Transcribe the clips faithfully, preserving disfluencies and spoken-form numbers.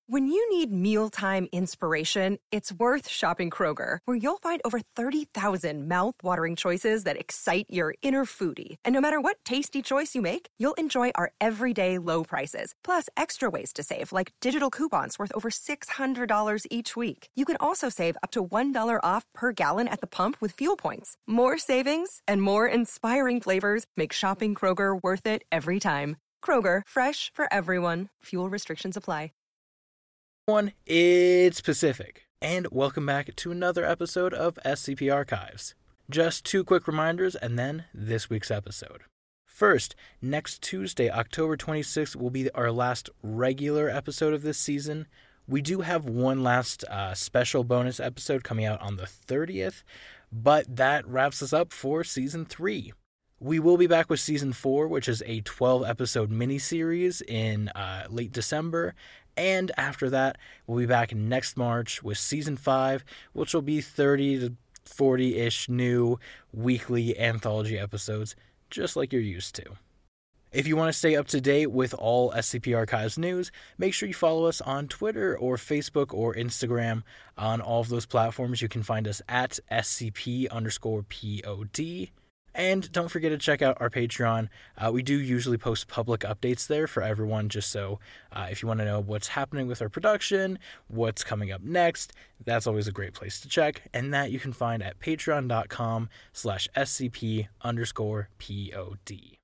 When you need mealtime inspiration, it's worth shopping Kroger, where you'll find over thirty thousand mouth-watering choices that excite your inner foodie. And no matter what tasty choice you make, you'll enjoy our everyday low prices, plus extra ways to save, like digital coupons worth over six hundred dollars each week. You can also save up to one dollar off per gallon at the pump with fuel points. More savings and more inspiring flavors make shopping Kroger worth it every time. Kroger, fresh for everyone. Fuel restrictions apply. One, it's Pacific, and welcome back to another episode of S C P Archives. Just two quick reminders, and then this week's episode. First, next Tuesday, October twenty-sixth, will be our last regular episode of this season. We do have one last uh, special bonus episode coming out on the thirtieth, but that wraps us up for Season three. We will be back with Season four, which is a twelve-episode miniseries in uh, late December. And after that, we'll be back next March with Season five, which will be thirty to forty-ish new weekly anthology episodes, just like you're used to. If you want to stay up to date with all S C P Archives news, make sure you follow us on Twitter or Facebook or Instagram. On all of those platforms, you can find us at S C P underscore P O D. And don't forget to check out our Patreon. Uh, we do usually post public updates there for everyone, just so uh, if you want to know what's happening with our production, what's coming up next, that's always a great place to check. And that you can find at patreon.com slash SCP underscore POD.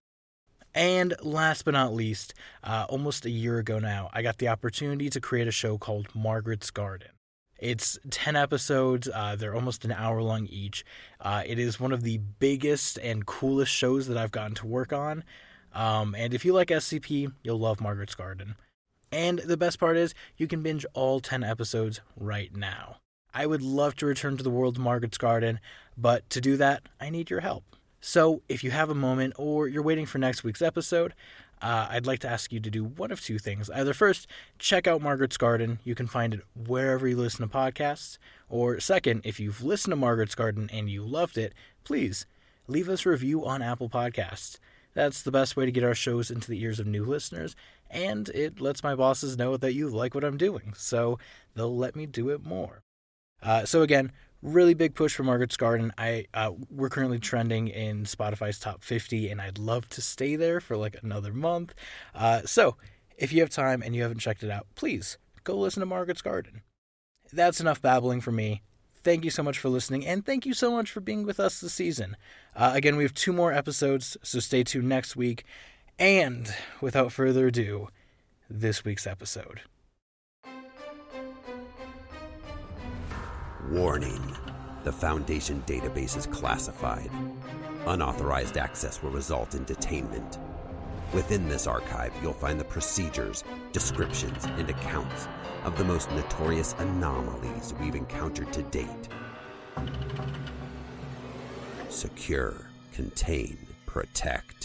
And last but not least, uh, almost a year ago now, I got the opportunity to create a show called Margaret's Garden. It's ten episodes. Uh, they're almost an hour long each. Uh, it is one of the biggest and coolest shows that I've gotten to work on. Um, and if you like S C P, you'll love Margaret's Garden. And the best part is, you can binge all ten episodes right now. I would love to return to the world of Margaret's Garden, but to do that, I need your help. So if you have a moment, or you're waiting for next week's episode, Uh, I'd like to ask you to do one of two things. Either first, check out Margaret's Garden. You can find it wherever you listen to podcasts. Or second, if you've listened to Margaret's Garden and you loved it, please leave us a review on Apple Podcasts. That's the best way to get our shows into the ears of new listeners, and it lets my bosses know that you like what I'm doing, so they'll let me do it more. Uh, so again, really big push for Margaret's Garden. I uh, we're currently trending in Spotify's top fifty, and I'd love to stay there for like another month. Uh, so, if you have time and you haven't checked it out, please go listen to Margaret's Garden. That's enough babbling for me. Thank you so much for listening, and thank you so much for being with us this season. Uh, again, we have two more episodes, so stay tuned next week. And without further ado, this week's episode. Warning. The Foundation database is classified. Unauthorized access will result in detainment. Within this archive, you'll find the procedures, descriptions, and accounts of the most notorious anomalies we've encountered to date. Secure, contain, protect.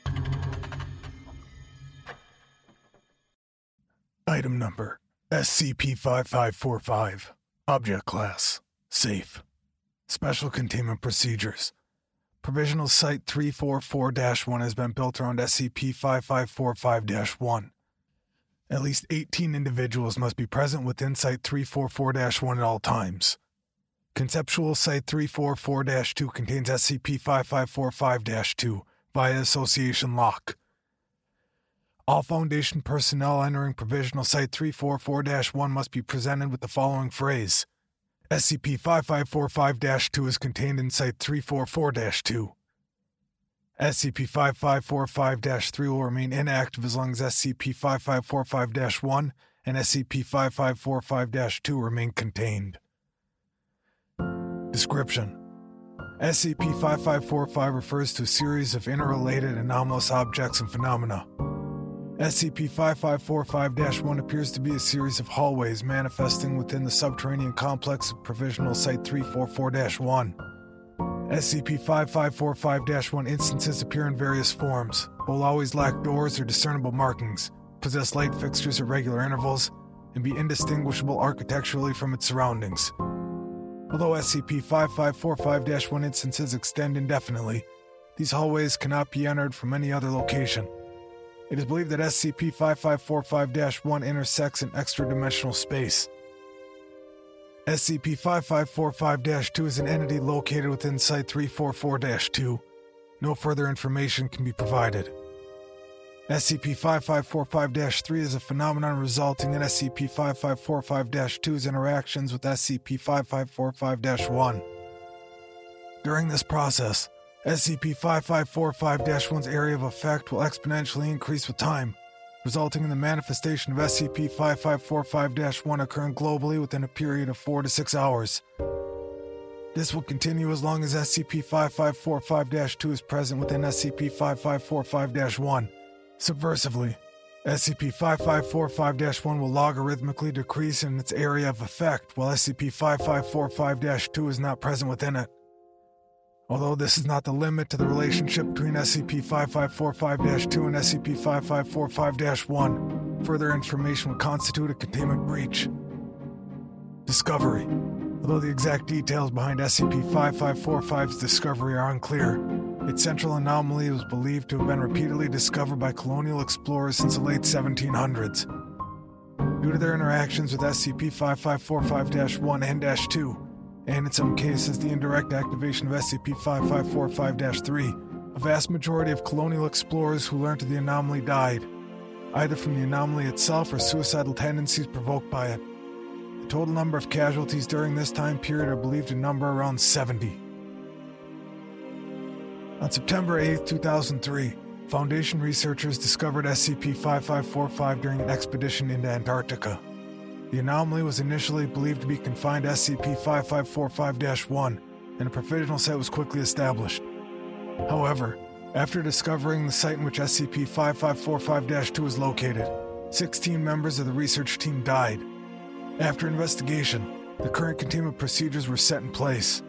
Item number S C P five five four five. Object class safe. Special containment procedures. Provisional Site three four four dash one has been built around S C P five five four five dash one. At least eighteen individuals must be present within Site three four four dash one at all times. Conceptual Site three four four dash two contains S C P five five four five dash two via association lock. All Foundation personnel entering Provisional Site three four four dash one must be presented with the following phrase: S C P five five four five dash two is contained in Site three four four dash two. S C P five five four five dash three will remain inactive as long as S C P five five four five dash one and S C P five five four five dash two remain contained. Description: S C P five five four five refers to a series of interrelated anomalous objects and phenomena. S C P five five four five dash one appears to be a series of hallways manifesting within the subterranean complex of Provisional Site three four four dash one. S C P five five four five dash one instances appear in various forms, but will always lack doors or discernible markings, possess light fixtures at regular intervals, and be indistinguishable architecturally from its surroundings. Although S C P five five four five dash one instances extend indefinitely, these hallways cannot be entered from any other location. It is believed that S C P five five four five dash one intersects in extra-dimensional space. S C P five five four five dash two is an entity located within Site three forty-four dash two. No further information can be provided. S C P five five four five dash three is a phenomenon resulting in S C P five five four five dash two's interactions with S C P five five four five dash one. During this process, S C P five five four five dash one's area of effect will exponentially increase with time, resulting in the manifestation of S C P five five four five dash one occurring globally within a period of four to six hours. This will continue as long as S C P five five four five dash two is present within S C P five five four five dash one. Subversively, S C P five five four five dash one will logarithmically decrease in its area of effect, while S C P five five four five dash two is not present within it. Although this is not the limit to the relationship between S C P five five four five dash two and S C P five five four five dash one, further information would constitute a containment breach. Discovery. Although the exact details behind S C P five five four five's discovery are unclear, its central anomaly was believed to have been repeatedly discovered by colonial explorers since the late seventeen hundreds. Due to their interactions with S C P five five four five dash one and two, and in some cases the indirect activation of S C P five five four five dash three, a vast majority of colonial explorers who learned of the anomaly died, either from the anomaly itself or suicidal tendencies provoked by it. The total number of casualties during this time period are believed to number around seventy. On September eighth, two thousand three, Foundation researchers discovered S C P five five four five during an expedition into Antarctica. The anomaly was initially believed to be confined to S C P five five four five dash one, and a provisional site was quickly established. However, after discovering the site in which S C P five five four five dash two is located, sixteen members of the research team died. After investigation, the current containment procedures were set in place.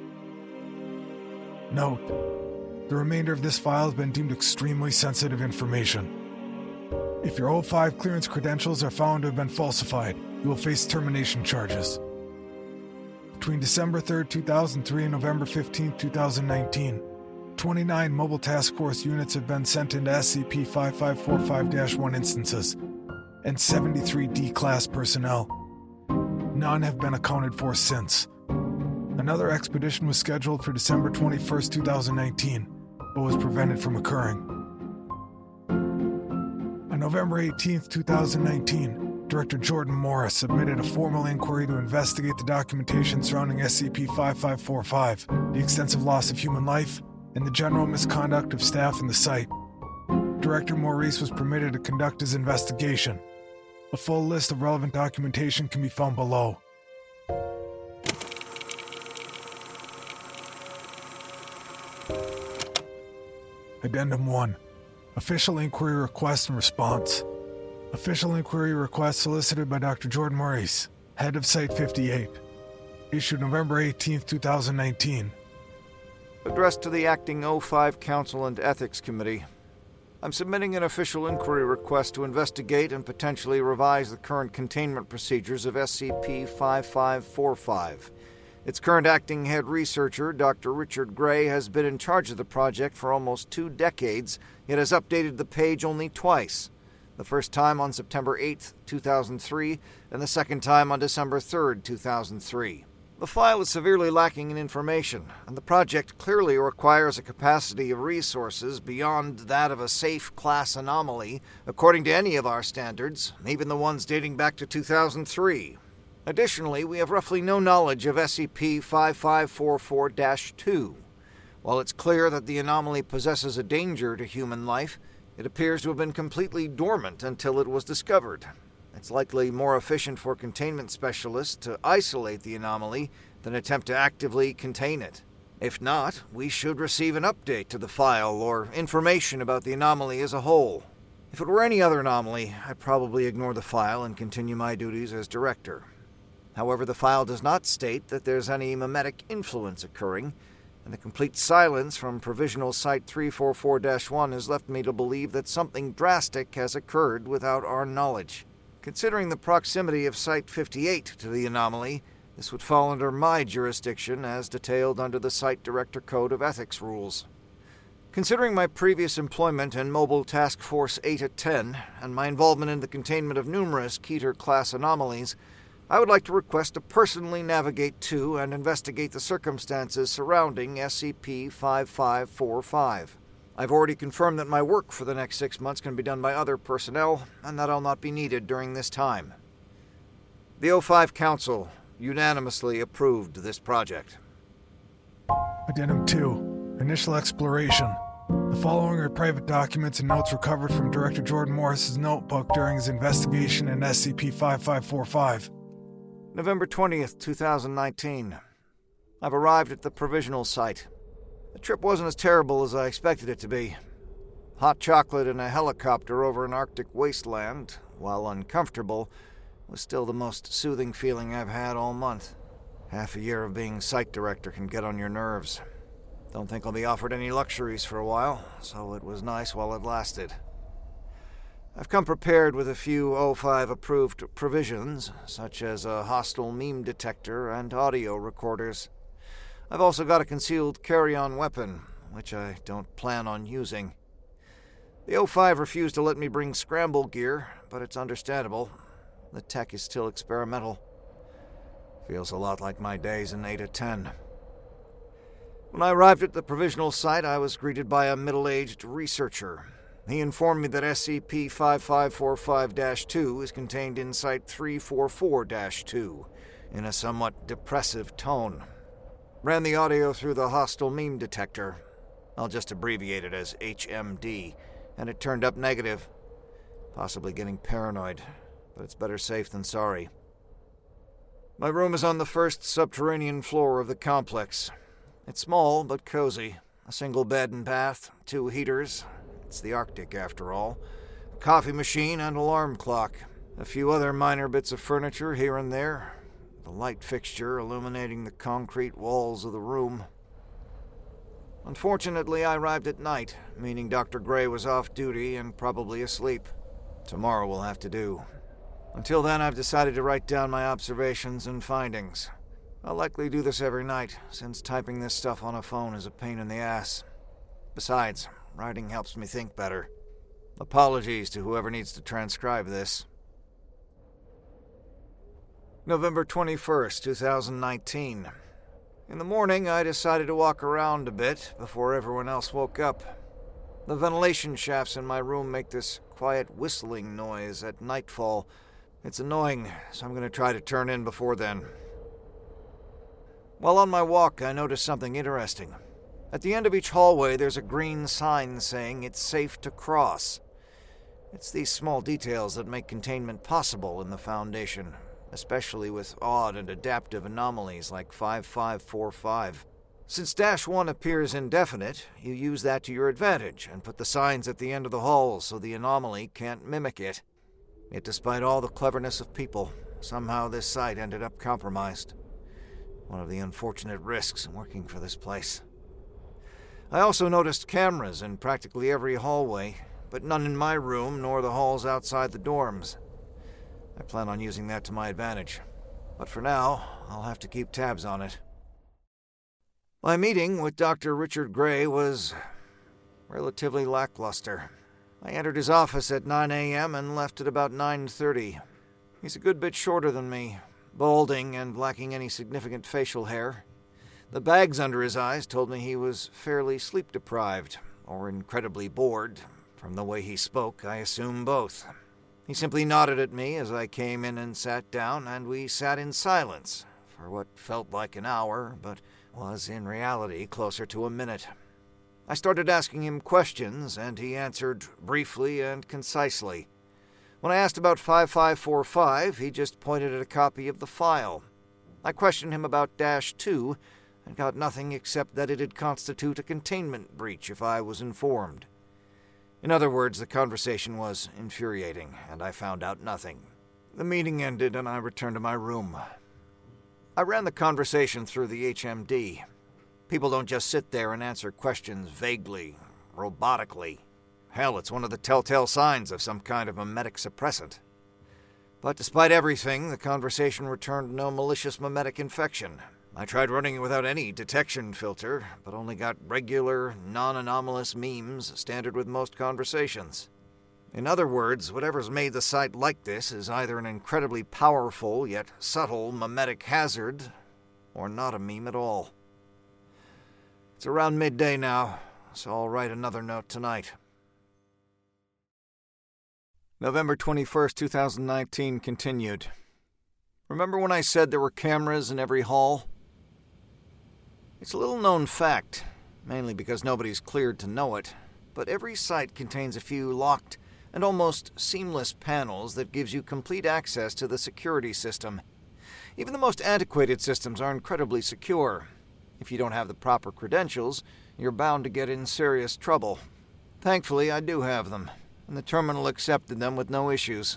Note: the remainder of this file has been deemed extremely sensitive information. If your O five clearance credentials are found to have been falsified, you will face termination charges. Between December third, two thousand three and November fifteenth, two thousand nineteen, twenty-nine Mobile Task Force units have been sent into S C P five five four five dash one instances, and seventy-three D-Class personnel. None have been accounted for since. Another expedition was scheduled for December twenty-first, two thousand nineteen, but was prevented from occurring. On November eighteenth, two thousand nineteen, Director Jordan Morris submitted a formal inquiry to investigate the documentation surrounding S C P five five four five, the extensive loss of human life, and the general misconduct of staff in the site. Director Maurice was permitted to conduct his investigation. A full list of relevant documentation can be found below. Addendum one. Official Inquiry Request and Response. Official Inquiry Request solicited by Doctor Jordan Maurice, Head of Site fifty-eight. Issued November eighteenth, two thousand nineteen. Addressed to the Acting O five Council and Ethics Committee. I'm submitting an official inquiry request to investigate and potentially revise the current containment procedures of S C P five five four five. Its current acting head researcher, Doctor Richard Gray, has been in charge of the project for almost two decades, yet has updated the page only twice. The first time on September eighth, two thousand three, and the second time on December third, two thousand three. The file is severely lacking in information, and the project clearly requires a capacity of resources beyond that of a safe class anomaly, according to any of our standards, even the ones dating back to two thousand three. Additionally, we have roughly no knowledge of S C P five five four four dash two. While it's clear that the anomaly possesses a danger to human life, it appears to have been completely dormant until it was discovered. It's likely more efficient for containment specialists to isolate the anomaly than attempt to actively contain it. If not, we should receive an update to the file or information about the anomaly as a whole. If it were any other anomaly, I'd probably ignore the file and continue my duties as director. However, the file does not state that there's any mimetic influence occurring, and the complete silence from Provisional Site three forty-four dash one has left me to believe that something drastic has occurred without our knowledge. Considering the proximity of Site fifty-eight to the anomaly, this would fall under my jurisdiction as detailed under the Site Director Code of Ethics rules. Considering my previous employment in Mobile Task Force Eta ten and my involvement in the containment of numerous Keter-class anomalies, I would like to request to personally navigate to and investigate the circumstances surrounding S C P five five four five. I've already confirmed that my work for the next six months can be done by other personnel, and that I'll not be needed during this time. The O five Council unanimously approved this project. Addendum two. Initial exploration. The following are private documents and notes recovered from Director Jordan Morris's notebook during his investigation in S C P five five four five. November twentieth, twenty nineteen. I've arrived at the provisional site. The trip wasn't as terrible as I expected it to be. Hot chocolate in a helicopter over an Arctic wasteland, while uncomfortable, was still the most soothing feeling I've had all month. Half a year of being site director can get on your nerves. Don't think I'll be offered any luxuries for a while, so it was nice while it lasted. I've come prepared with a few O five approved provisions, such as a hostile meme detector and audio recorders. I've also got a concealed carry-on weapon, which I don't plan on using. The O five refused to let me bring scramble gear, but it's understandable. The tech is still experimental. Feels a lot like my days in Eta ten. When I arrived at the provisional site, I was greeted by a middle-aged researcher. He informed me that S C P five five four five dash two is contained in Site three forty-four dash two, in a somewhat depressive tone. Ran the audio through the hostile meme detector. I'll just abbreviate it as H M D, and it turned up negative. Possibly getting paranoid, but it's better safe than sorry. My room is on the first subterranean floor of the complex. It's small but cozy. A single bed and bath, two heaters. It's the Arctic, after all. A coffee machine and alarm clock. A few other minor bits of furniture here and there. The light fixture illuminating the concrete walls of the room. Unfortunately, I arrived at night, meaning Doctor Gray was off duty and probably asleep. Tomorrow will have to do. Until then, I've decided to write down my observations and findings. I'll likely do this every night, since typing this stuff on a phone is a pain in the ass. Besides, writing helps me think better. Apologies to whoever needs to transcribe this. November twenty-first, twenty nineteen. In the morning, I decided to walk around a bit before everyone else woke up. The ventilation shafts in my room make this quiet whistling noise at nightfall. It's annoying, so I'm going to try to turn in before then. While on my walk, I noticed something interesting. At the end of each hallway, there's a green sign saying it's safe to cross. It's these small details that make containment possible in the Foundation, especially with odd and adaptive anomalies like five five four five. Since Dash one appears indefinite, you use that to your advantage and put the signs at the end of the halls so the anomaly can't mimic it. Yet despite all the cleverness of people, somehow this site ended up compromised. One of the unfortunate risks in working for this place. I also noticed cameras in practically every hallway, but none in my room nor the halls outside the dorms. I plan on using that to my advantage, but for now, I'll have to keep tabs on it. My meeting with Doctor Richard Gray was relatively lackluster. I entered his office at nine a.m. and left at about nine thirty. He's a good bit shorter than me, balding and lacking any significant facial hair. The bags under his eyes told me he was fairly sleep-deprived, or incredibly bored. From the way he spoke, I assume both. He simply nodded at me as I came in and sat down, and we sat in silence for what felt like an hour, but was in reality closer to a minute. I started asking him questions, and he answered briefly and concisely. When I asked about five five four five, he just pointed at a copy of the file. I questioned him about Dash two, and got nothing except that it'd constitute a containment breach if I was informed. In other words, the conversation was infuriating, and I found out nothing. The meeting ended, and I returned to my room. I ran the conversation through the H M D. People don't just sit there and answer questions vaguely, robotically. Hell, it's one of the telltale signs of some kind of memetic suppressant. But despite everything, the conversation returned no malicious memetic infection. I tried running it without any detection filter, but only got regular, non-anomalous memes standard with most conversations. In other words, whatever's made the site like this is either an incredibly powerful yet subtle memetic hazard, or not a meme at all. It's around midday now, so I'll write another note tonight. November twenty-first, twenty nineteen continued. Remember when I said there were cameras in every hall? It's a little-known fact, mainly because nobody's cleared to know it, but every site contains a few locked and almost seamless panels that gives you complete access to the security system. Even the most antiquated systems are incredibly secure. If you don't have the proper credentials, you're bound to get in serious trouble. Thankfully, I do have them, and the terminal accepted them with no issues.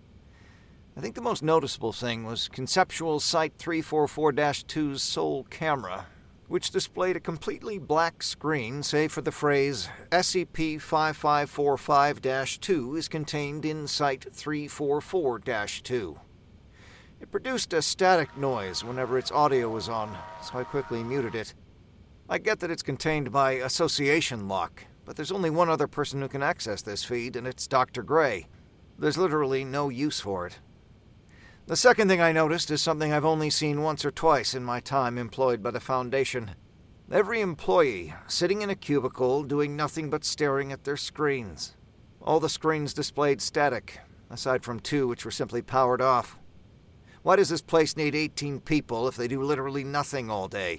I think the most noticeable thing was Conceptual Site three forty-four dash two's sole camera, which displayed a completely black screen save for the phrase S C P five five four five dash two is contained in Site three forty-four dash two. It produced a static noise whenever its audio was on, so I quickly muted it. I get that it's contained by association lock, but there's only one other person who can access this feed, and it's Doctor Gray. There's literally no use for it. The second thing I noticed is something I've only seen once or twice in my time employed by the Foundation. Every employee sitting in a cubicle doing nothing but staring at their screens. All the screens displayed static, aside from two which were simply powered off. Why does this place need eighteen people if they do literally nothing all day?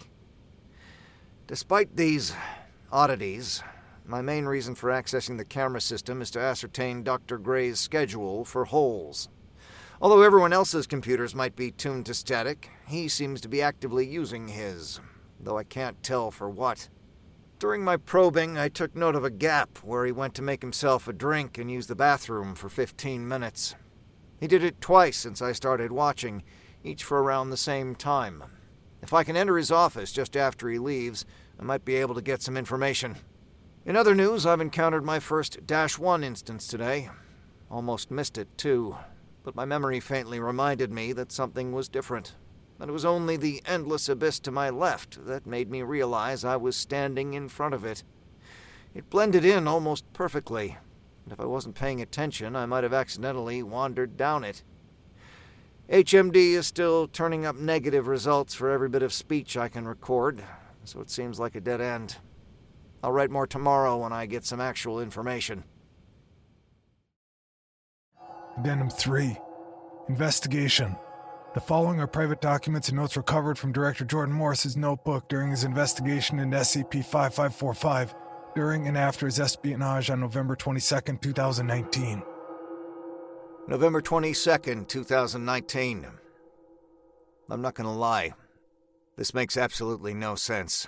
Despite these oddities, my main reason for accessing the camera system is to ascertain Doctor Gray's schedule for holes. Although everyone else's computers might be tuned to static, he seems to be actively using his, though I can't tell for what. During my probing, I took note of a gap where he went to make himself a drink and use the bathroom for fifteen minutes. He did it twice since I started watching, each for around the same time. If I can enter his office just after he leaves, I might be able to get some information. In other news, I've encountered my first Dash one instance today. Almost missed it, too. But my memory faintly reminded me that something was different. And it was only the endless abyss to my left that made me realize I was standing in front of it. It blended in almost perfectly, and if I wasn't paying attention, I might have accidentally wandered down it. H M D is still turning up negative results for every bit of speech I can record, so it seems like a dead end. I'll write more tomorrow when I get some actual information. Addendum three. Investigation. The following are private documents and notes recovered from Director Jordan Morris's notebook during his investigation into S C P five five four five, during and after his espionage on November twenty-second, twenty nineteen. November twenty-second, twenty nineteen. I'm not gonna lie. This makes absolutely no sense.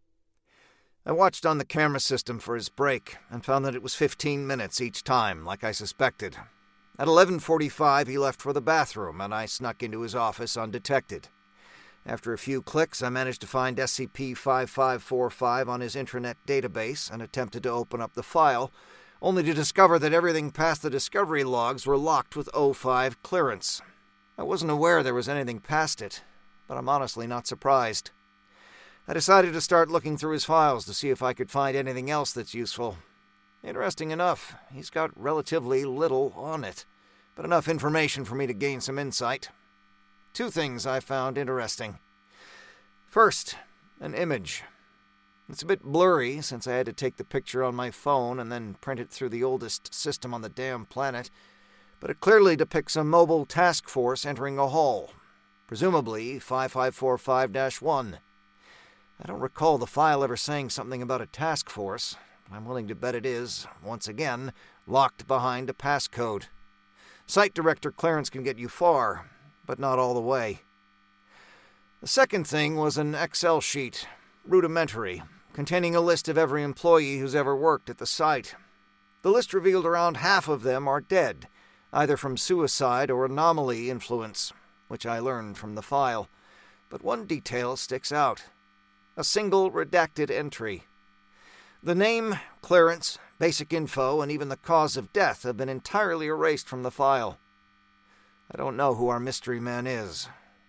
I watched on the camera system for his break and found that it was fifteen minutes each time, like I suspected. At eleven forty-five, he left for the bathroom, and I snuck into his office undetected. After a few clicks, I managed to find S C P five five four five on his intranet database and attempted to open up the file, only to discover that everything past the discovery logs were locked with O five clearance. I wasn't aware there was anything past it, but I'm honestly not surprised. I decided to start looking through his files to see if I could find anything else that's useful. Interesting enough, he's got relatively little on it, but enough information for me to gain some insight. Two things I found interesting. First, an image. It's a bit blurry since I had to take the picture on my phone and then print it through the oldest system on the damn planet, but it clearly depicts a mobile task force entering a hall, presumably five five four five dash one. I don't recall the file ever saying something about a task force. I'm willing to bet it is, once again, locked behind a passcode. Site director clearance can get you far, but not all the way. The second thing was an Excel sheet, rudimentary, containing a list of every employee who's ever worked at the site. The list revealed around half of them are dead, either from suicide or anomaly influence, which I learned from the file. But one detail sticks out. A single redacted entry. The name, clearance, basic info, and even the cause of death have been entirely erased from the file. I don't know who our mystery man is,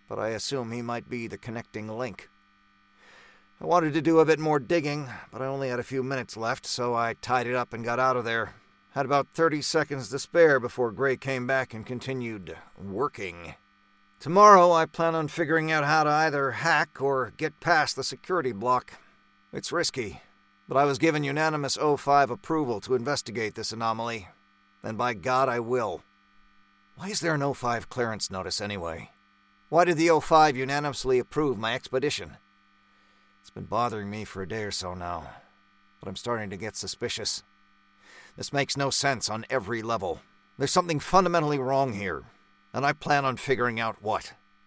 but I assume he might be the connecting link. I wanted to do a bit more digging, but I only had a few minutes left, so I tied it up and got out of there. Had about thirty seconds to spare before Gray came back and continued working. Tomorrow, I plan on figuring out how to either hack or get past the security block. It's risky, but I was given unanimous O five approval to investigate this anomaly, and by God I will. Why is there an O five clearance notice anyway? Why did the O five unanimously approve my expedition? It's been bothering me for a day or so now, but I'm starting to get suspicious. This makes no sense on every level. There's something fundamentally wrong here, and I plan on figuring out what.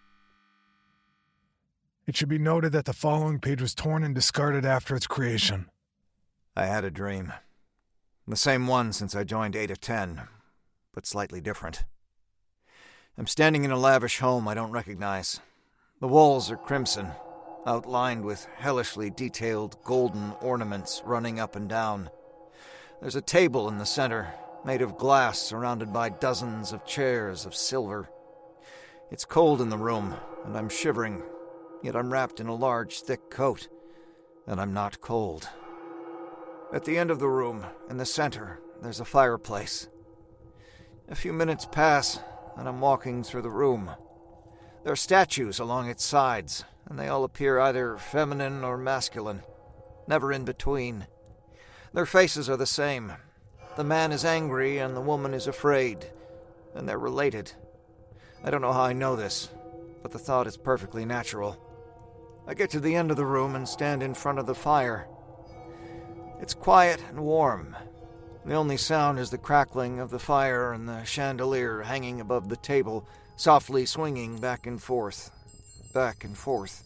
It should be noted that the following page was torn and discarded after its creation. I had a dream. The same one since I joined Eta ten, but slightly different. I'm standing in a lavish home I don't recognize. The walls are crimson, outlined with hellishly detailed golden ornaments running up and down. There's a table in the center, made of glass surrounded by dozens of chairs of silver. It's cold in the room, and I'm shivering, yet I'm wrapped in a large, thick coat, and I'm not cold. At the end of the room, in the center, there's a fireplace. A few minutes pass, and I'm walking through the room. There are statues along its sides, and they all appear either feminine or masculine, never in between. Their faces are the same. The man is angry and the woman is afraid, and they're related. I don't know how I know this, but the thought is perfectly natural. I get to the end of the room and stand in front of the fire. It's quiet and warm. The only sound is the crackling of the fire and the chandelier hanging above the table, softly swinging back and forth, back and forth.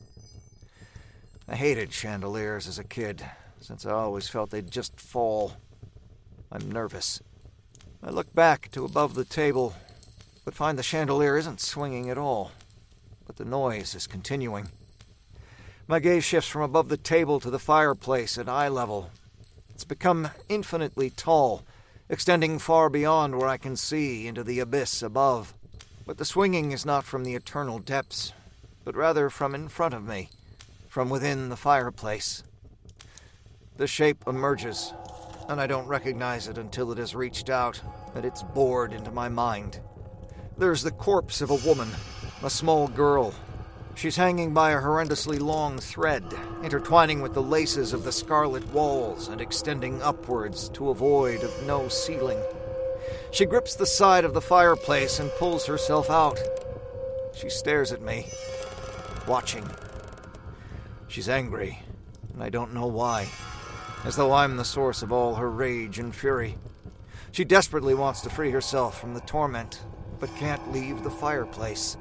I hated chandeliers as a kid, since I always felt they'd just fall. I'm nervous. I look back to above the table, but find the chandelier isn't swinging at all, but the noise is continuing. My gaze shifts from above the table to the fireplace at eye level. It's become infinitely tall, extending far beyond where I can see into the abyss above. But the swinging is not from the eternal depths, but rather from in front of me, from within the fireplace. The shape emerges, and I don't recognize it until it has reached out, and it's bored into my mind. There's the corpse of a woman, a small girl. She's hanging by a horrendously long thread, intertwining with the laces of the scarlet walls and extending upwards to a void of no ceiling. She grips the side of the fireplace and pulls herself out. She stares at me, watching. She's angry, and I don't know why, as though I'm the source of all her rage and fury. She desperately wants to free herself from the torment, but can't leave the fireplace.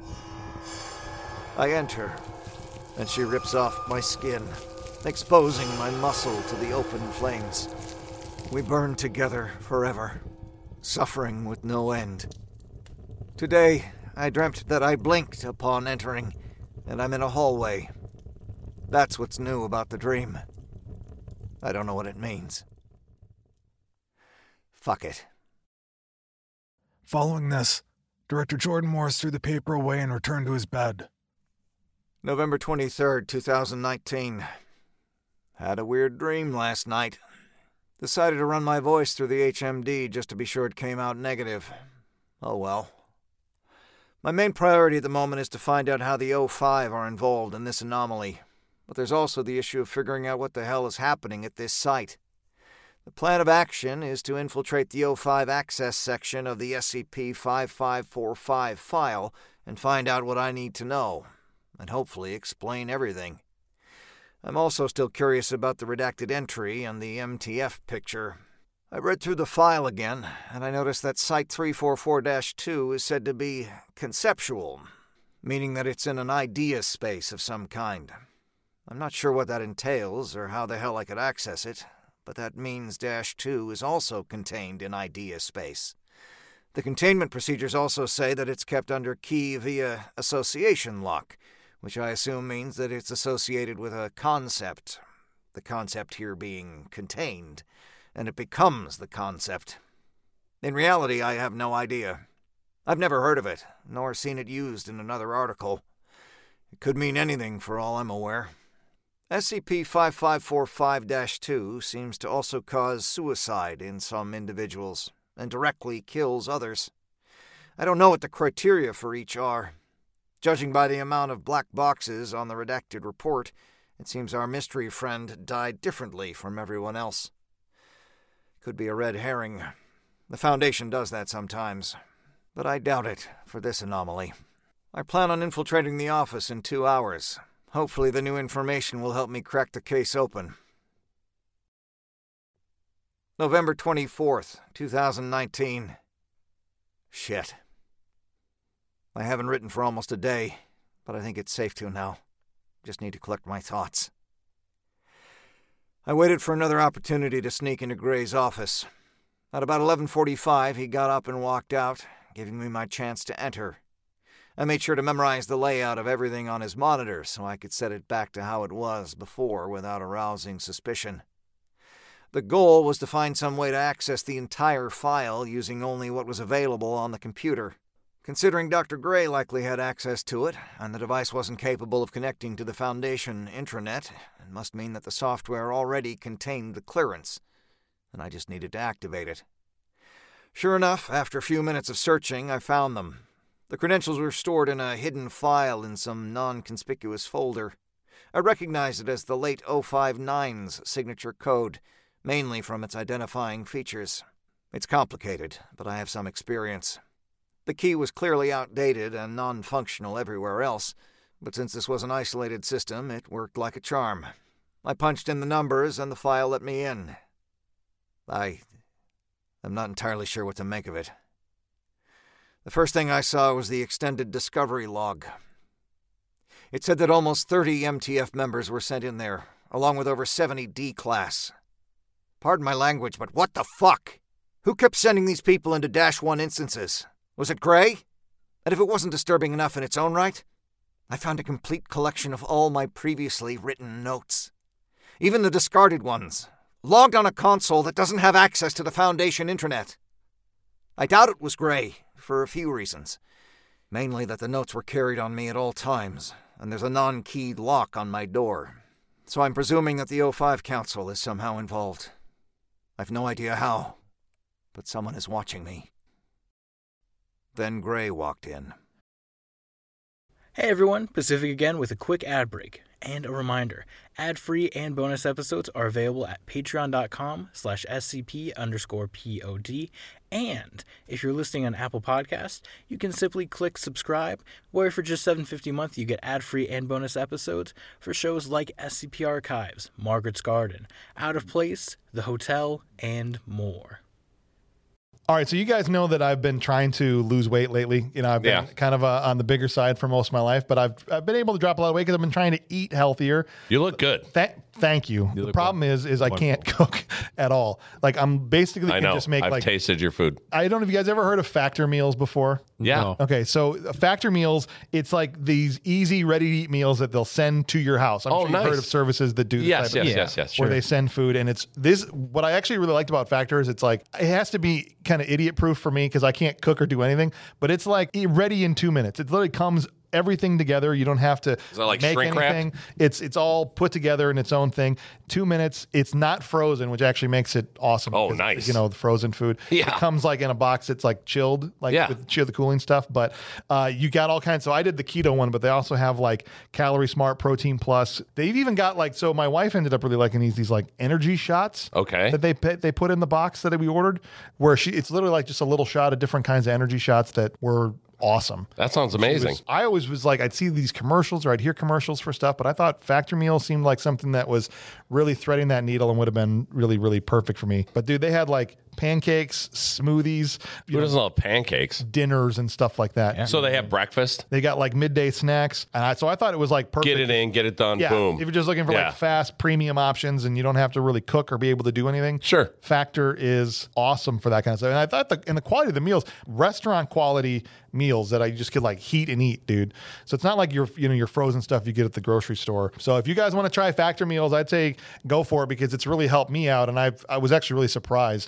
I enter, and she rips off my skin, exposing my muscle to the open flames. We burn together forever, suffering with no end. Today, I dreamt that I blinked upon entering, and I'm in a hallway. That's what's new about the dream. I don't know what it means. Fuck it. Following this, Director Jordan Morris threw the paper away and returned to his bed. November twenty-third, twenty nineteen. Had a weird dream last night. Decided to run my voice through the H M D just to be sure it came out negative. Oh well. My main priority at the moment is to find out how the O five are involved in this anomaly. But there's also the issue of figuring out what the hell is happening at this site. The plan of action is to infiltrate the O five access section of the S C P five five four five file and find out what I need to know, and hopefully explain everything. I'm also still curious about the redacted entry and the M T F picture. I read through the file again, and I noticed that Site three forty-four dash two is said to be conceptual, meaning that it's in an idea space of some kind. I'm not sure what that entails or how the hell I could access it, but that means Dash two is also contained in idea space. The containment procedures also say that it's kept under key via association lock, which I assume means that it's associated with a concept, the concept here being contained, and it becomes the concept. In reality, I have no idea. I've never heard of it, nor seen it used in another article. It could mean anything for all I'm aware. S C P five five four five dash two seems to also cause suicide in some individuals and directly kills others. I don't know what the criteria for each are. Judging by the amount of black boxes on the redacted report, it seems our mystery friend died differently from everyone else. Could be a red herring. The Foundation does that sometimes, but I doubt it for this anomaly. I plan on infiltrating the office in two hours. Hopefully the new information will help me crack the case open. November twenty-fourth, twenty nineteen. Shit. I haven't written for almost a day, but I think it's safe to now. Just need to collect my thoughts. I waited for another opportunity to sneak into Gray's office. At about eleven forty-five, he got up and walked out, giving me my chance to enter. I made sure to memorize the layout of everything on his monitor so I could set it back to how it was before without arousing suspicion. The goal was to find some way to access the entire file using only what was available on the computer. Considering Doctor Gray likely had access to it, and the device wasn't capable of connecting to the Foundation intranet, it must mean that the software already contained the clearance, and I just needed to activate it. Sure enough, after a few minutes of searching, I found them. The credentials were stored in a hidden file in some non-conspicuous folder. I recognized it as the late oh five nine's signature code, mainly from its identifying features. It's complicated, but I have some experience. The key was clearly outdated and non-functional everywhere else, but since this was an isolated system, it worked like a charm. I punched in the numbers and the file let me in. I... I'm not entirely sure what to make of it. The first thing I saw was the extended discovery log. It said that almost thirty M T F members were sent in there, along with over seventy D-class. Pardon my language, but what the fuck? Who kept sending these people into Dash one instances? Was it Gray? And if it wasn't disturbing enough in its own right, I found a complete collection of all my previously written notes. Even the discarded ones, logged on a console that doesn't have access to the Foundation intranet. I doubt it was Gray, for a few reasons. Mainly that the notes were carried on me at all times, and there's a non-keyed lock on my door. So I'm presuming that the O five Council is somehow involved. I've no idea how, but someone is watching me. Then Gray walked in. Hey everyone, Pacific again with a quick ad break. And a reminder, ad-free and bonus episodes are available at patreon.com slash scp underscore pod. And if you're listening on Apple Podcasts, you can simply click subscribe, where for just seven dollars and fifty cents a month you get ad-free and bonus episodes for shows like S C P Archives, Margaret's Garden, Out of Place, The Hotel, and more. All right, so you guys know that I've been trying to lose weight lately. You know, I've been Yeah. kind of uh, on the bigger side for most of my life, but I've I've been able to drop a lot of weight because I've been trying to eat healthier. You look good. Th- thank you. You The look problem is, is I can't cook at all. Like I'm basically I can know. just make I've like. tasted your food. I don't know if you guys ever heard of Factor meals before. Yeah. No. Okay, so uh, Factor meals, it's like these easy, ready-to-eat meals that they'll send to your house. I'm Oh, sure you've nice. heard of services that do this Yes, type yes, of yes, yes. where Sure. they send food, and it's this. What I actually really liked about Factor is it's like it has to be kind of idiot-proof for me because I can't cook or do anything, but it's like e- ready in two minutes. It literally comes everything together. You don't have to Is that like make shrink wrap? anything. It's it's all put together in its own thing. Two minutes. It's not frozen, which actually makes it awesome. Oh, because, nice. You know, the frozen food. Yeah. It comes like in a box that's like chilled, like Yeah. with chill the cooling stuff. But uh, you got all kinds. So I did the keto one, but they also have like Calorie Smart, Protein Plus. They've even got like, so my wife ended up really liking these these like energy shots. Okay. That they put- they put in the box that we ordered, where she it's literally like just a little shot of different kinds of energy shots that were awesome. That sounds It amazing. was- I always was like, I'd see these commercials or I'd hear commercials for stuff, but I thought Factor Meal seemed like something that was really threading that needle and would have been really, really perfect for me. But dude, they had like pancakes, smoothies, you Who know, doesn't love pancakes? dinners and stuff like that. So they have breakfast. They got like midday snacks. And I, so I thought it was like perfect. Get it in, get it done. Yeah, Boom. if you're just looking for Yeah. like fast premium options and you don't have to really cook or be able to do anything, Sure. Factor is awesome for that kind of stuff. And I thought the and the quality of the meals, restaurant quality meals that I just could like heat and eat, dude. So it's not like your you know your frozen stuff you get at the grocery store. So if you guys want to try Factor meals, I'd say go for it because it's really helped me out, and I I was actually really surprised. All you guys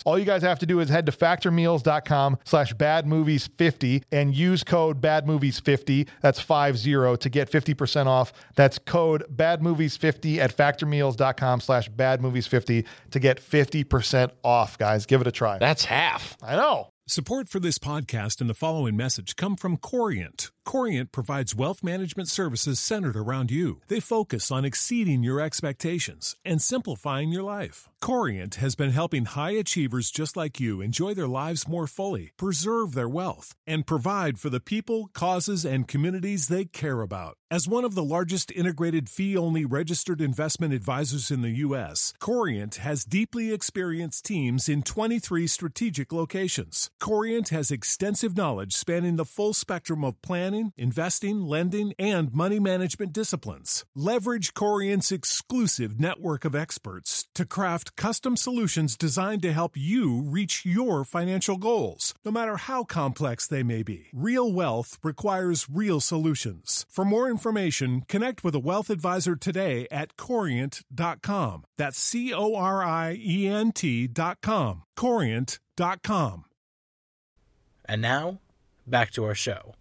guys have to do is head to factormeals.com slash badmovies50 and use code badmovies50. That's five zero to get fifty percent off. That's code badmovies50 at factormeals.com slash badmovies50 to get fifty percent off, guys. Give it a try. That's half. I know. Support for this podcast and the following message come from Corient. Corient provides wealth management services centered around you. They focus on exceeding your expectations and simplifying your life. Corient has been helping high achievers just like you enjoy their lives more fully, preserve their wealth, and provide for the people, causes, and communities they care about. As one of the largest integrated fee-only registered investment advisors in the U S, Corient has deeply experienced teams in twenty-three strategic locations. Corient has extensive knowledge spanning the full spectrum of planning, investing, lending, and money management disciplines. Leverage Corient's exclusive network of experts to craft custom solutions designed to help you reach your financial goals, no matter how complex they may be. Real wealth requires real solutions. For more information, connect with a wealth advisor today at corient dot com. That's C O R I E N T dot com. corient dot com. And now, back to our show.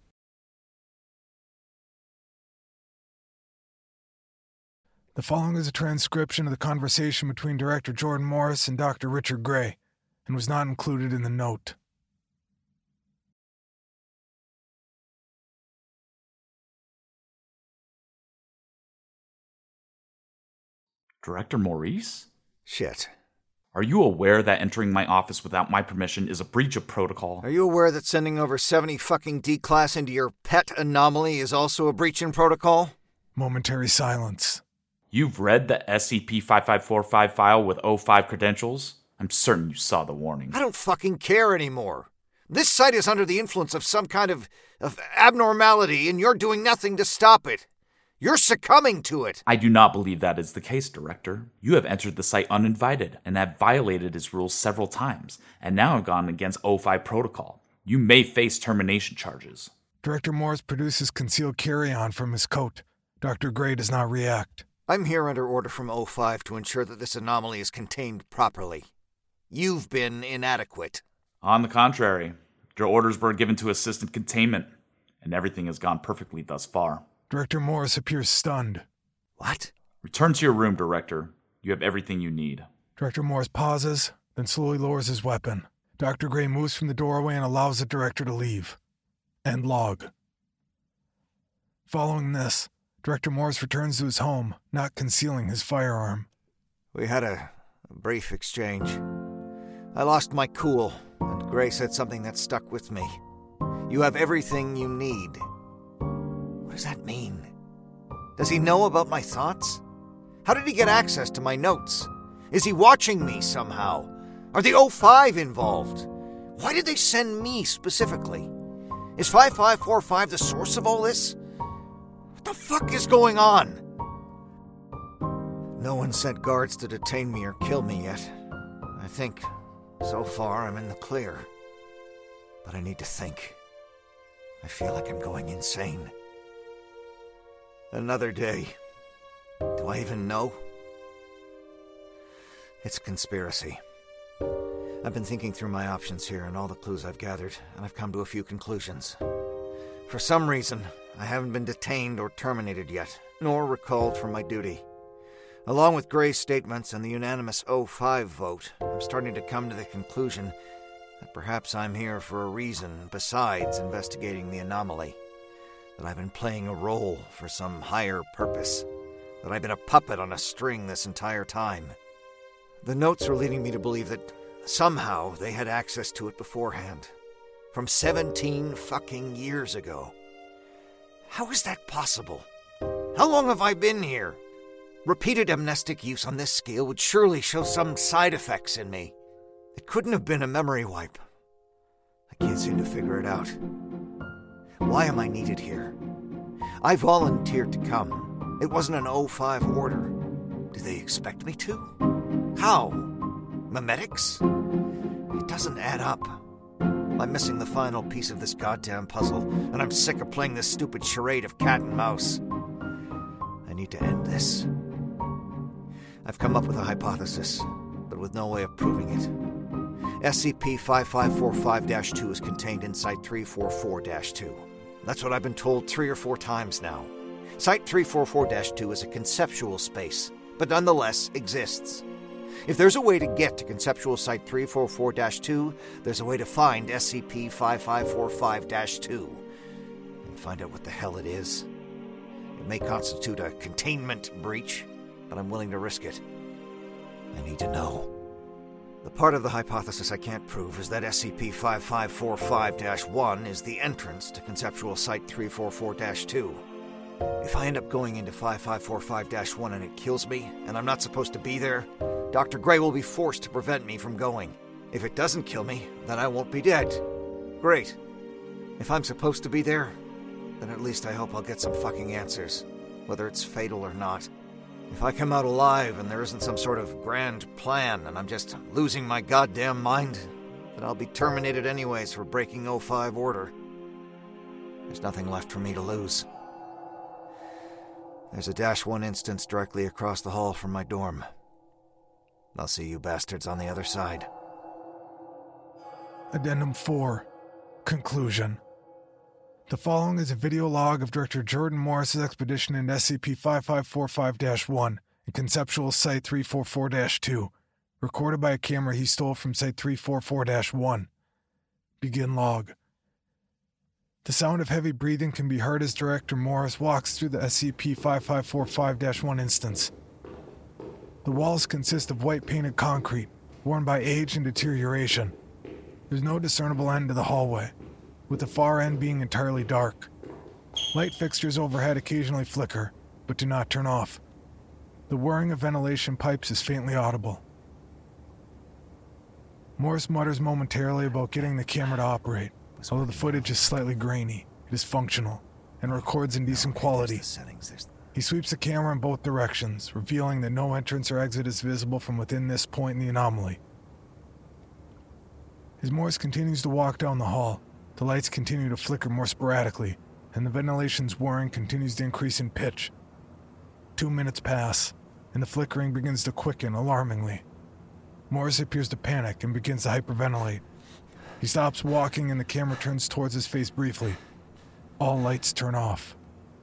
The following is a transcription of the conversation between Director Jordan Morris and Doctor Richard Gray, and was not included in the note. Director Maurice? Shit. Are you aware that entering my office without my permission is a breach of protocol? Are you aware that sending over seventy fucking D-Class into your pet anomaly is also a breach in protocol? Momentary silence. You've read the S C P five five four five file with O five credentials? I'm certain you saw the warning. I don't fucking care anymore. This site is under the influence of some kind of, of abnormality, and you're doing nothing to stop it. You're succumbing to it. I do not believe that is the case, Director. You have entered the site uninvited and have violated its rules several times, and now have gone against O five protocol. You may face termination charges. Director Morris produces concealed carry-on from his coat. Doctor Gray does not react. I'm here under order from O five to ensure that this anomaly is contained properly. You've been inadequate. On the contrary, your orders were given to assistant containment, and everything has gone perfectly thus far. Director Morris appears stunned. What? Return to your room, Director. You have everything you need. Director Morris pauses, then slowly lowers his weapon. Doctor Gray moves from the doorway and allows the director to leave. End log. Following this, Director Morris returns to his home, not concealing his firearm. We had a, a brief exchange. I lost my cool, and Gray said something that stuck with me. You have everything you need. What does that mean? Does he know about my thoughts? How did he get access to my notes? Is he watching me somehow? Are the O five involved? Why did they send me specifically? Is five five four five the source of all this? What the fuck is going on? No one sent guards to detain me or kill me yet. I think, so far, I'm in the clear. But I need to think. I feel like I'm going insane. Another day. Do I even know? It's a conspiracy. I've been thinking through my options here and all the clues I've gathered, and I've come to a few conclusions. For some reason, I haven't been detained or terminated yet, nor recalled from my duty. Along with Gray's statements and the unanimous O five vote, I'm starting to come to the conclusion that perhaps I'm here for a reason besides investigating the anomaly. That I've been playing a role for some higher purpose. That I've been a puppet on a string this entire time. The notes are leading me to believe that somehow they had access to it beforehand. From seventeen fucking years ago. How is that possible? How long have I been here? Repeated amnestic use on this scale would surely show some side effects in me. It couldn't have been a memory wipe. I can't seem to figure it out. Why am I needed here? I volunteered to come. It wasn't an O five order. Did they expect me to? How? Memetics? It doesn't add up. I'm missing the final piece of this goddamn puzzle, and I'm sick of playing this stupid charade of cat and mouse. I need to end this. I've come up with a hypothesis, but with no way of proving S C P five five four five dash two is contained in Site three forty-four dash two. That's what I've been told three or four times now. Site three forty-four dash two is a conceptual space, but nonetheless exists. If there's a way to get to conceptual Site three forty-four dash two, there's a way to find S C P five five four five dash two and find out what the hell it is. It may constitute a containment breach, but I'm willing to risk it. I need to know. The part of the hypothesis I can't prove is that S C P five five four five dash one is the entrance to conceptual Site three forty-four dash two. If I end up going into five five four five dash one and it kills me, and I'm not supposed to be there, Doctor Gray will be forced to prevent me from going. If it doesn't kill me, then I won't be dead. Great. If I'm supposed to be there, then at least I hope I'll get some fucking answers, whether it's fatal or not. If I come out alive and there isn't some sort of grand plan and I'm just losing my goddamn mind, then I'll be terminated anyways for breaking oh five order. There's nothing left for me to lose. There's a Dash one instance directly across the hall from my dorm. I'll see you bastards on the other side. Addendum four. Conclusion. The following is a video log of Director Jordan Morris's expedition in S C P five five four five dash one in Conceptual Site three forty-four dash two, recorded by a camera he stole from Site three forty-four dash one. Begin log. The sound of heavy breathing can be heard as Director Morris walks through the S C P five five four five dash one instance. The walls consist of white painted concrete, worn by age and deterioration. There's no discernible end to the hallway, with the far end being entirely dark. Light fixtures overhead occasionally flicker, but do not turn off. The whirring of ventilation pipes is faintly audible. Morris mutters momentarily about getting the camera to operate. Although the footage is slightly grainy, it is functional, and records in decent quality. He sweeps the camera in both directions, revealing that no entrance or exit is visible from within this point in the anomaly. As Morris continues to walk down the hall, the lights continue to flicker more sporadically, and the ventilation's whirring continues to increase in pitch. Two minutes pass, and the flickering begins to quicken alarmingly. Morris appears to panic and begins to hyperventilate. He stops walking and the camera turns towards his face briefly. All lights turn off.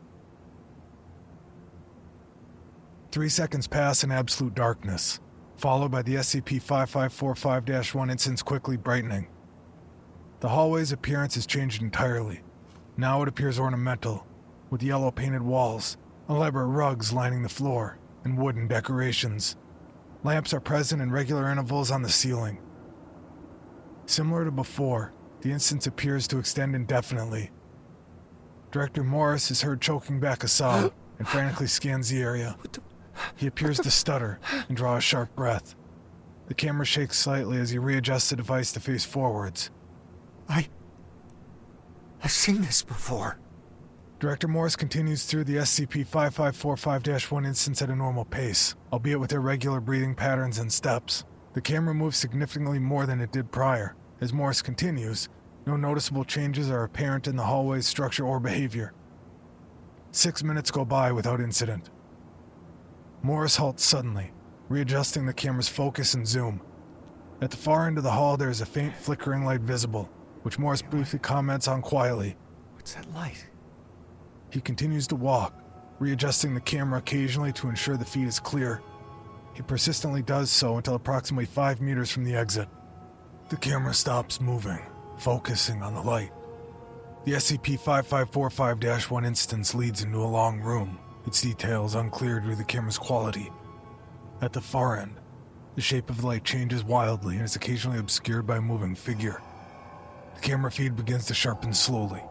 Three seconds pass in absolute darkness, followed by the S C P five five four five dash one instance quickly brightening. The hallway's appearance has changed entirely. Now it appears ornamental, with yellow painted walls, elaborate rugs lining the floor, and wooden decorations. Lamps are present in regular intervals on the ceiling. Similar to before, the instance appears to extend indefinitely. Director Morris is heard choking back a sob and frantically scans the area. He appears to stutter and draw a sharp breath. The camera shakes slightly as he readjusts the device to face forwards. I... I've seen this before. Director Morris continues through the S C P five five four five dash one instance at a normal pace, albeit with irregular breathing patterns and steps. The camera moves significantly more than it did prior. As Morris continues, no noticeable changes are apparent in the hallway's structure or behavior. Six minutes go by without incident. Morris halts suddenly, readjusting the camera's focus and zoom. At the far end of the hall, there is a faint flickering light visible, which Morris briefly comments on quietly. What's that light? He continues to walk, readjusting the camera occasionally to ensure the feed is clear. He persistently does so until approximately five meters from the exit. The camera stops moving, focusing on the light. The S C P five five four five dash one instance leads into a long room, its details unclear due to the camera's quality. At the far end, the shape of the light changes wildly and is occasionally obscured by a moving figure. The camera feed begins to sharpen slowly.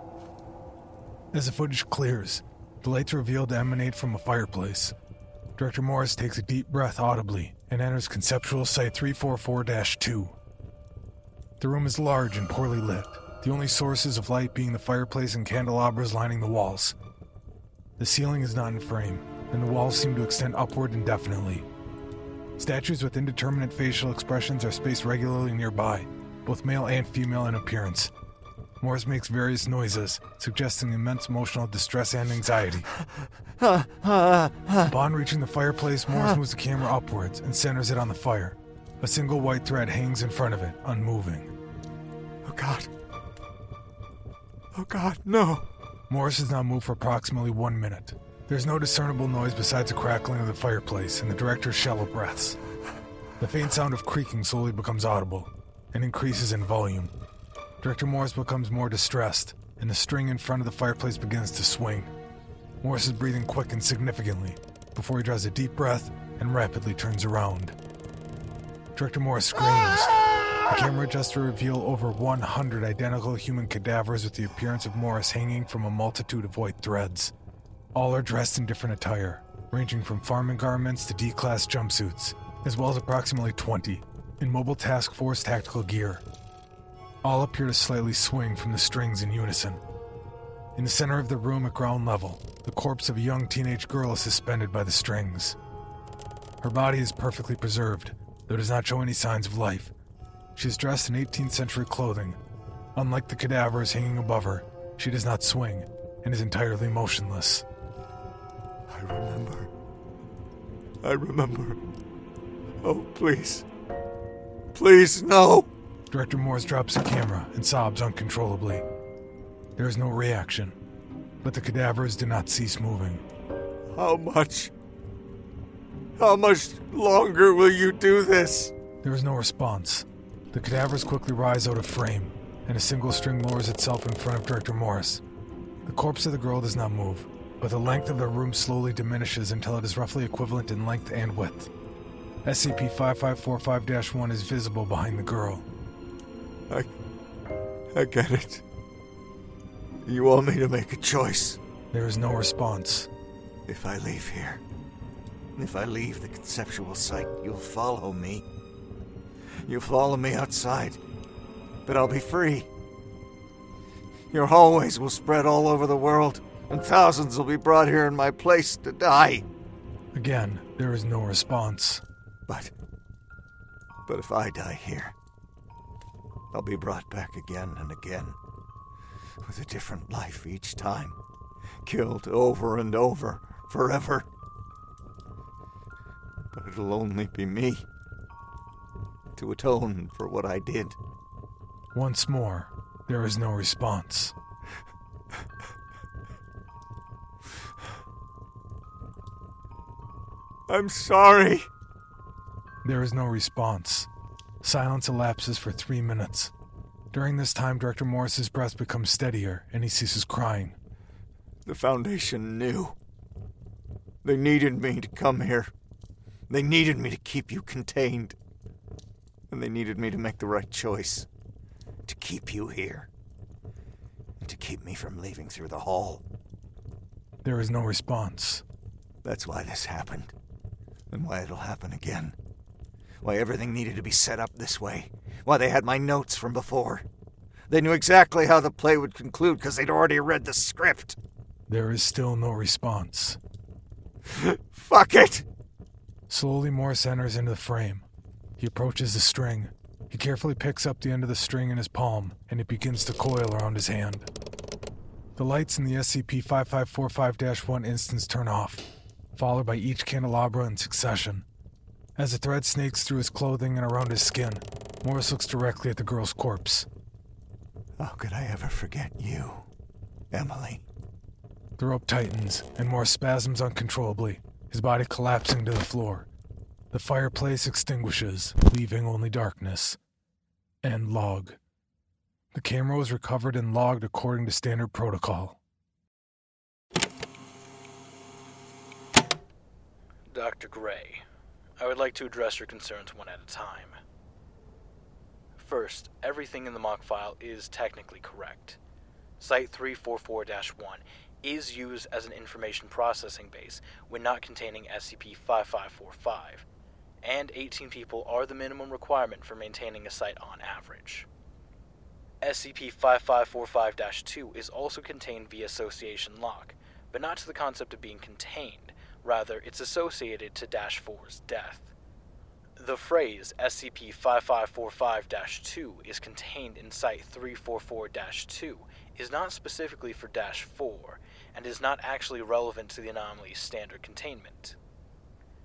As the footage clears, the light's revealed to emanate from a fireplace. Director Morris takes a deep breath audibly and enters Conceptual Site three forty-four dash two. The room is large and poorly lit, the only sources of light being the fireplace and candelabras lining the walls. The ceiling is not in frame, and the walls seem to extend upward indefinitely. Statues with indeterminate facial expressions are spaced regularly nearby, both male and female in appearance. Morris makes various noises, suggesting immense emotional distress and anxiety. Upon reaching the fireplace, Morris moves the camera upwards and centers it on the fire. A single white thread hangs in front of it, unmoving. Oh God. Oh God, no. Morris has now moved for approximately one minute. There's no discernible noise besides the crackling of the fireplace and the director's shallow breaths. The faint sound of creaking slowly becomes audible and increases in volume. Director Morris becomes more distressed, and the string in front of the fireplace begins to swing. Morris is breathing quick and significantly before he draws a deep breath and rapidly turns around. Director Morris screams. The camera adjusts to reveal over one hundred identical human cadavers with the appearance of Morris hanging from a multitude of white threads. All are dressed in different attire, ranging from farming garments to D-class jumpsuits, as well as approximately twenty in Mobile Task Force tactical gear. All appear to slightly swing from the strings in unison. In the center of the room at ground level, the corpse of a young teenage girl is suspended by the strings. Her body is perfectly preserved, though does not show any signs of life. She is dressed in eighteenth century clothing. Unlike the cadavers hanging above her, she does not swing and is entirely motionless. I remember. I remember. Oh, please. Please, no! Director Morris drops the camera and sobs uncontrollably. There is no reaction, but the cadavers do not cease moving. How much? How much longer will you do this? There is no response. The cadavers quickly rise out of frame, and a single string lowers itself in front of Director Morris. The corpse of the girl does not move, but the length of the room slowly diminishes until it is roughly equivalent in length and width. S C P five five four five dash one is visible behind the girl. I... I get it. You want me to make a choice. There is no response. If I leave here, if I leave the conceptual site, you'll follow me. You'll follow me outside, but I'll be free. Your hallways will spread all over the world, and thousands will be brought here in my place to die. Again, there is no response. But... But if I die here, I'll be brought back again and again, with a different life each time, killed over and over, forever. But it'll only be me, to atone for what I did. Once more, there is no response. I'm sorry. There is no response. Silence elapses for three minutes. During this time, Director Morris's breath becomes steadier, and he ceases crying. The Foundation knew. They needed me to come here. They needed me to keep you contained. And they needed me to make the right choice. To keep you here. And to keep me from leaving through the hall. There is no response. That's why this happened. And why it'll happen again. Why everything needed to be set up this way. Why they had my notes from before. They knew exactly how the play would conclude because they'd already read the script. There is still no response. Fuck it! Slowly, Morris enters into the frame. He approaches the string. He carefully picks up the end of the string in his palm, and it begins to coil around his hand. The lights in the S C P five five four five dash one instance turn off, followed by each candelabra in succession. As the thread snakes through his clothing and around his skin, Morris looks directly at the girl's corpse. How could I ever forget you, Emily? The rope tightens, and Morris spasms uncontrollably, his body collapsing to the floor. The fireplace extinguishes, leaving only darkness. End log. The camera was recovered and logged according to standard protocol. Doctor Gray, I would like to address your concerns one at a time. First, everything in the mock file is technically correct. Site three forty-four dash one is used as an information processing base when not containing S C P five five four five, and eighteen people are the minimum requirement for maintaining a site on average. S C P five five four five dash two is also contained via association lock, but not to the concept of being contained. Rather, it's associated to Dash four's death. The phrase S C P five five four five dash two is contained in Site three forty-four dash two is not specifically for Dash four, and is not actually relevant to the anomaly's standard containment.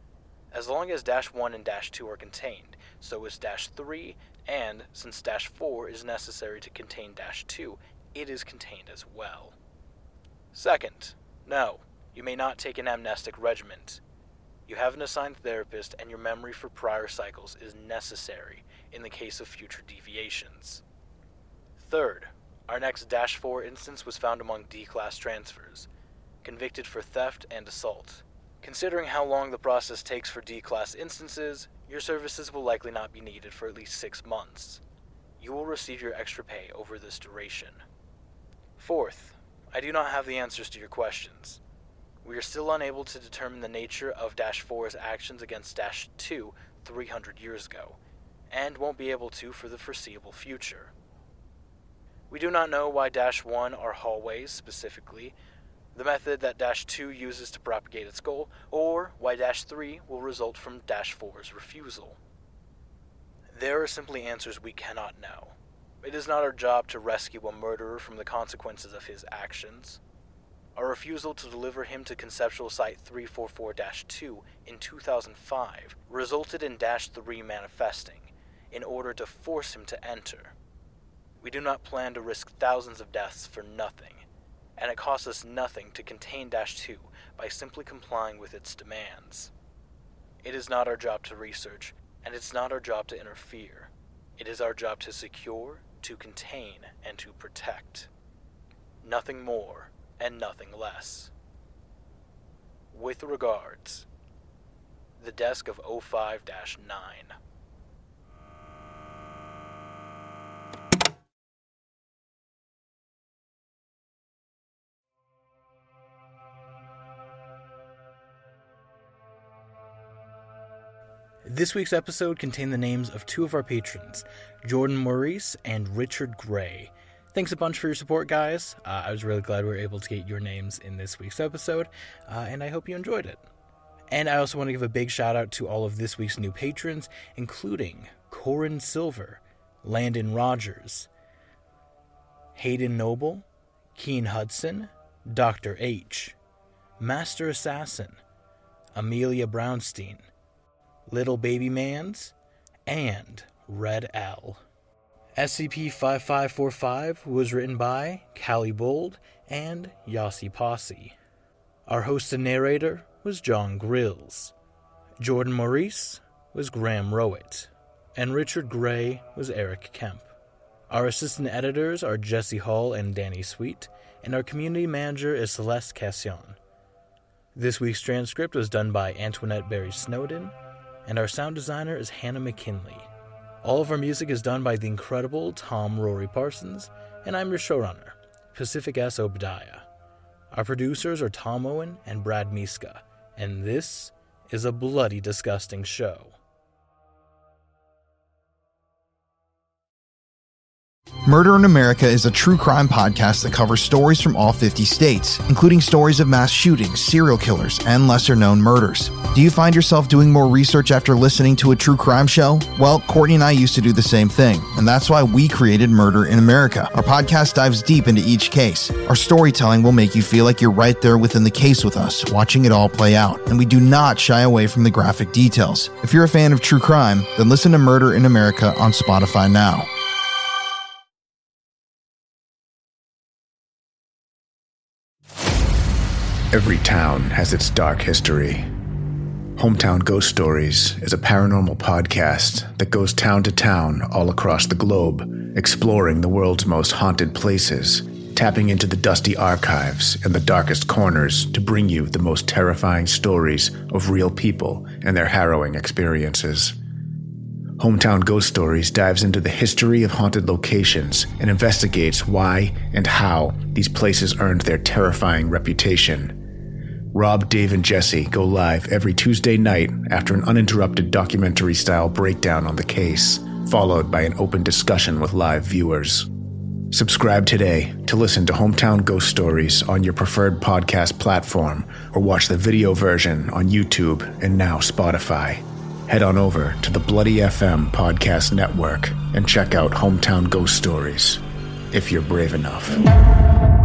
As long as Dash one and Dash two are contained, so is Dash three, and since Dash four is necessary to contain Dash two, it is contained as well. Second, no, you may not take an amnestic regiment. You have an assigned therapist, and your memory for prior cycles is necessary in the case of future deviations. Third, our next Dash four instance was found among D-class transfers, convicted for theft and assault. Considering how long the process takes for D-class instances, your services will likely not be needed for at least six months. You will receive your extra pay over this duration. Fourth, I do not have the answers to your questions. We are still unable to determine the nature of Dash four's actions against Dash two three hundred years ago, and won't be able to for the foreseeable future. We do not know why Dash one are hallways specifically, the method that Dash two uses to propagate its goal, or why Dash three will result from Dash four's refusal. There are simply answers we cannot know. It is not our job to rescue a murderer from the consequences of his actions. Our refusal to deliver him to Conceptual Site three forty-four dash two in two thousand five resulted in Dash three manifesting, in order to force him to enter. We do not plan to risk thousands of deaths for nothing, and it costs us nothing to contain Dash two by simply complying with its demands. It is not our job to research, and it's not our job to interfere. It is our job to secure, to contain, and to protect. Nothing more, and nothing less. With regards, the desk of oh five dash nine. This week's episode contained the names of two of our patrons, Jordan Maurice and Richard Gray. Thanks a bunch for your support, guys. Uh, I was really glad we were able to get your names in this week's episode, uh, and I hope you enjoyed it. And I also want to give a big shout out to all of this week's new patrons, including Corin Silver, Landon Rogers, Hayden Noble, Keen Hudson, Doctor H, Master Assassin, Amelia Brownstein, Little Baby Mans, and Red L. S C P fifty-five forty-five was written by Callie Bold and Yossi Posse. Our host and narrator was John Grills. Jordan Maurice was Graham Rowett, and Richard Gray was Eric Kemp. Our assistant editors are Jesse Hall and Danny Sweet, and our community manager is Celeste Cassion. This week's transcript was done by Antoinette Berry Snowden, and our sound designer is Hannah McKinley. All of our music is done by the incredible Tom Rory Parsons, and I'm your showrunner, Pacific S. Obadiah. Our producers are Tom Owen and Brad Miska, and this is a bloody disgusting show. Murder in America is a true crime podcast that covers stories from all fifty states, including stories of mass shootings, serial killers, and lesser-known murders. Do you find yourself doing more research after listening to a true crime show? Well, Courtney and I used to do the same thing, and that's why we created Murder in America. Our podcast dives deep into each case. Our storytelling will make you feel like you're right there within the case with us, watching it all play out, and we do not shy away from the graphic details. If you're a fan of true crime, then listen to Murder in America on Spotify now. Every town has its dark history. Hometown Ghost Stories is a paranormal podcast that goes town to town all across the globe, exploring the world's most haunted places, tapping into the dusty archives and the darkest corners to bring you the most terrifying stories of real people and their harrowing experiences. Hometown Ghost Stories dives into the history of haunted locations and investigates why and how these places earned their terrifying reputation. Rob, Dave, and Jesse go live every Tuesday night after an uninterrupted documentary-style breakdown on the case, followed by an open discussion with live viewers. Subscribe today to listen to Hometown Ghost Stories on your preferred podcast platform, or watch the video version on YouTube and now Spotify. Head on over to the Bloody F M Podcast Network and check out Hometown Ghost Stories, if you're brave enough.